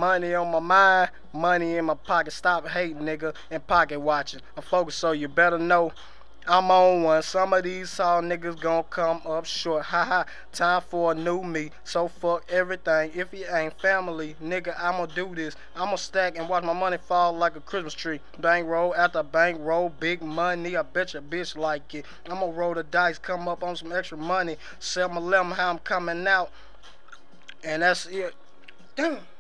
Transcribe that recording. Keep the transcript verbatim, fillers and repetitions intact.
Money on my mind, money in my pocket. Stop hating, nigga, and pocket watching. I'm focused, so you better know I'm on one. Some of these saw niggas gon' come up short. Haha, time for a new me. So fuck everything. If you ain't family, nigga, I'ma do this. I'ma stack and watch my money fall like a Christmas tree. Bankroll after bankroll, big money. I bet your bitch like it. I'ma roll the dice, come up on some extra money. Sell my lemon, how I'm coming out. And that's it. Damn.